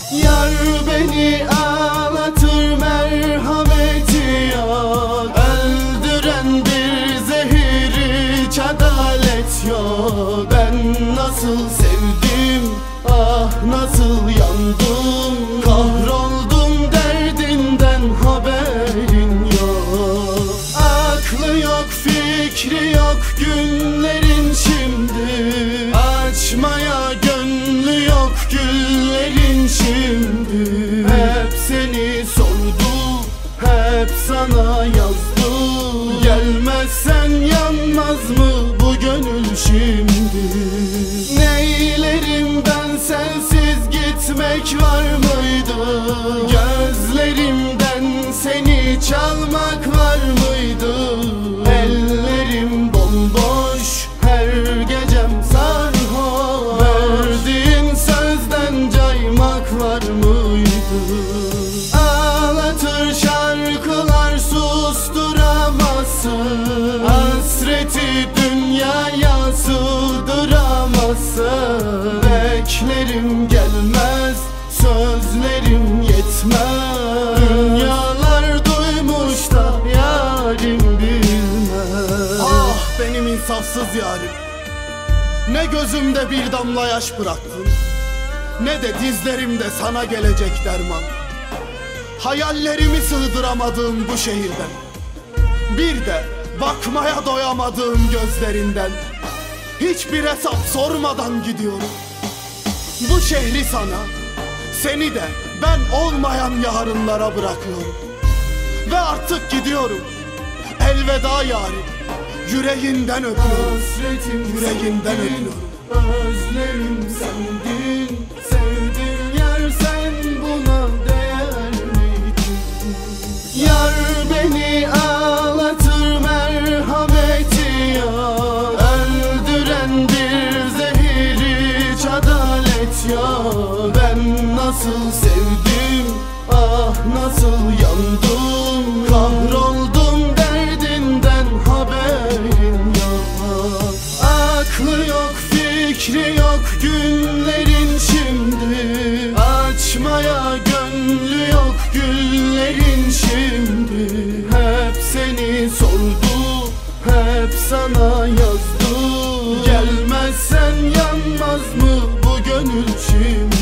Yar beni ağlatır, merhameti yok. Öldüren bir zehir, hiç adalet yok. Ben nasıl sevdim, ah nasıl yandım. Kahroldum derdinden, haberin yok. Aklı yok, fikri yok günlerin şimdi. Açmaya gönlü yok güllerin şimdi. Hep seni sordu, hep sana yazdı. Gelmezsen yanmaz mı bu gönül şimdi? Neylerim ben sensiz, gitmek var mıydı? Gözlerimden seni çalmak var mıydı? Ellerim bomboş, her gecem sarhoş. Verdiğin sözden caymak var mıydı? Ağlatır şarkılar, susturamazsın. Hasreti dünyaya sığdıramazsın. Beklerim gelmez, sözlerim yetmez. Dünyalar duymuş da yarim bilmez. Ah benim insafsız yarim, ne gözümde bir damla yaş bıraktın, ne de dizlerimde sana gelecek derman. Hayallerimi sığdıramadığım bu şehirden, bir de bakmaya doyamadığım gözlerinden, hiçbir hesap sormadan gidiyorum. Bu şehri sana, seni de ben olmayan yarınlara bırakıyorum. Ve artık gidiyorum, elveda yarim. Yüreğinden öpüyorum, yüreğinden öpüyorum. Özlerim sendin, sevdim yar, sen buna değer miydin? Yar beni ağlatır, merhameti yok. Öldüren bir zehir, hiç adalet yok. Ben nasıl sevdim, ah nasıl yandım. Kahroldum derdinden, haberin yok. Aklı yok, fikri yok günlerin şimdi. Açmaya gönlü yok güllerin şimdi. Hep seni sordu, hep sana yazdı. Gelmezsen yanmaz mı bu gönül şimdi?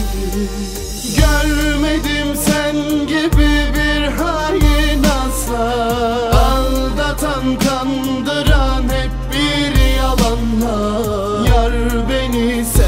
Görmedim sen gibi bir hain asla. Aldatan, kandıran hep bir yalanla. Yar beni